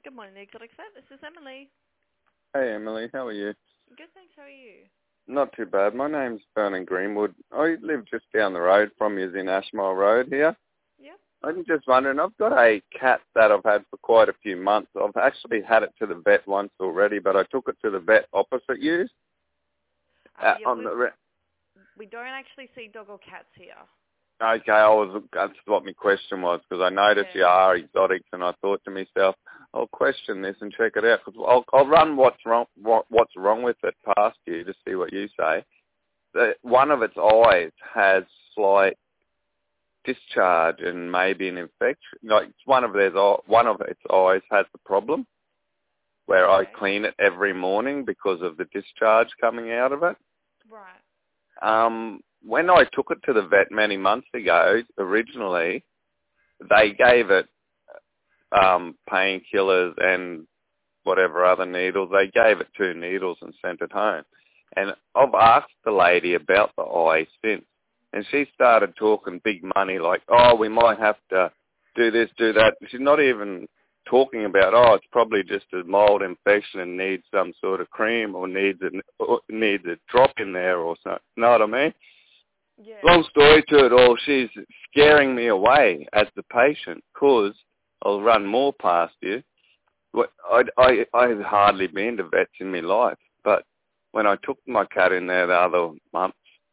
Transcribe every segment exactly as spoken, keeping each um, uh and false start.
Good morning, Exotic Vet. This is Emily. Hey Emily, how are you? Good, thanks. How are you? Not too bad. My name's Vernon Greenwood. I live just down the road from you in Ashmore Road here. Yep. I'm just wondering, I've got a cat that I've had for quite a few months. I've actually had it to the vet once already, but I took it to the vet opposite you. Uh, Uh, yeah, on we, the re- we don't actually see dog or cats here. okay, I was, that's what my question was, because I noticed Yeah. you are exotics, and I thought to myself, I'll question this and check it out, because I'll, I'll run what's wrong, what, what's wrong with it past you to see what you say. The, one of its eyes has slight discharge and maybe an infection. Like one of their one of its eyes has the problem, where Okay. I clean it every morning because of the discharge coming out of it. Right. Um, when I took it to the vet many months ago, originally, they gave it um, painkillers and whatever other needles. They gave it two needles and sent it home. And I've asked the lady about the eye since, and she started talking big money like, oh, we might have to do this, do that. She's not even talking about, oh, it's probably just a mild infection and needs some sort of cream or needs a, or needs a drop in there or something. You know what I mean? Yeah. Long story to it all, she's scaring me away as the patient because I'll run more past you. I, I, I've hardly been to vets in my life, but when I took my cat in there the other month,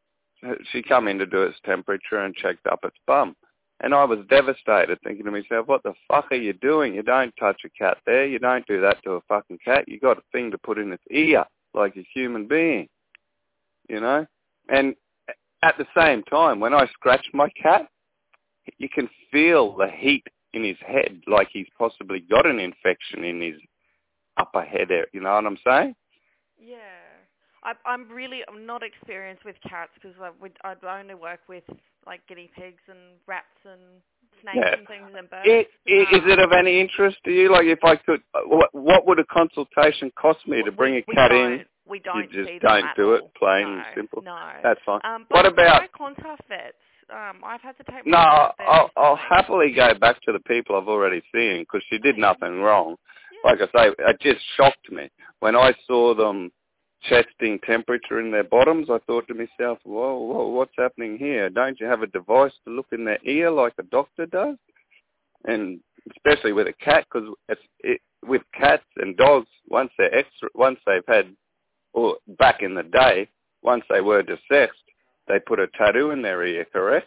she come in to do its temperature and checked up its bum. And I was devastated, thinking to myself, what the fuck are you doing? You don't touch a cat there. You don't do that to a fucking cat. You got a thing to put in its ear like a human being, you know? And at the same time, when I scratch my cat, you can feel the heat in his head like he's possibly got an infection in his upper head area. You know what I'm saying? Yeah. I, I'm really I'm not experienced with cats because I would I'd only work with like guinea pigs and rats and snakes Yeah. and things and birds. It, it, um, is it of any interest to you? Like, if I could, what, what would a consultation cost me to bring we a we cat don't in? we You don't just see them don't at do it, all. plain No, and simple. no. That's fine. Um, but What about? try contact vets. Um, I've had to take my No, cat out there I'll, I'll recently. happily go back to the people I've already seen because she did Okay. nothing wrong. Yeah. Like I say, it just shocked me when I saw them testing temperature in their bottoms. I thought to myself, whoa, whoa, what's happening here? Don't you have a device to look in their ear like a doctor does? And especially with a cat, because it's it, with cats and dogs, once they're extra, once they've had, or back in the day, once they were desexed, they put a tattoo in their ear, correct?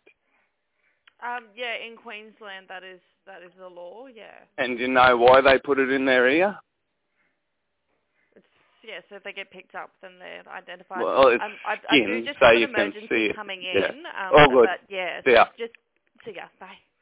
Um, yeah, in Queensland, that is that is the law. Yeah. And you know why they put it in their ear? It's yeah. So if they get picked up, then they're identified. Well, it's Um, I I do skin, just so have an you can emergency see it. coming Yeah. in. Um, Oh, but, good. but yeah, Yeah. just see ya. Bye.